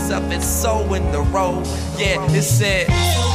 myself and so in the road. Yeah, it said